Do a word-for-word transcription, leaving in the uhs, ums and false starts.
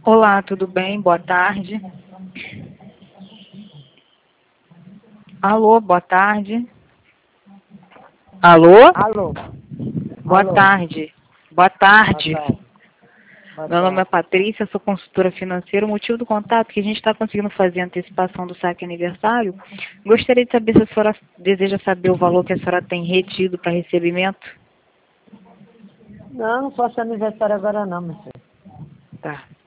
Olá, tudo bem? Boa tarde. Alô, boa tarde. Alô? Alô? Boa Alô? tarde. Boa tarde. Boa tarde. Boa Meu nome é tarde. Patrícia, sou consultora financeira. O motivo do contato é que a gente está conseguindo fazer a antecipação do saque aniversário. Gostaria de saber se a senhora deseja saber o valor que a senhora tem retido para recebimento. Não, não faço aniversário agora não, meu filho. Tá.